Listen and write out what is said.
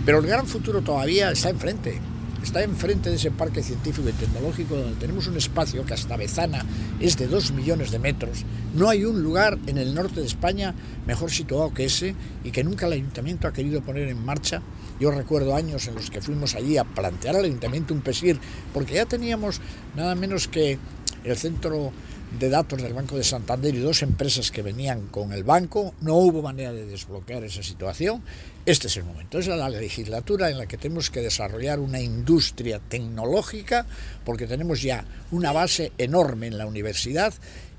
Pero el gran futuro todavía está enfrente de ese parque científico y tecnológico, donde tenemos un espacio que hasta Bezana es de 2 millones de metros. No hay un lugar en el norte de España mejor situado que ese, y que nunca el ayuntamiento ha querido poner en marcha. Yo recuerdo años en los que fuimos allí a plantear al ayuntamiento un PESIR, porque ya teníamos nada menos que el centro de datos del Banco de Santander y 2 empresas que venían con el banco. No hubo manera de desbloquear esa situación. Este es el momento, es la legislatura en la que tenemos que desarrollar una industria tecnológica, porque tenemos ya una base enorme en la universidad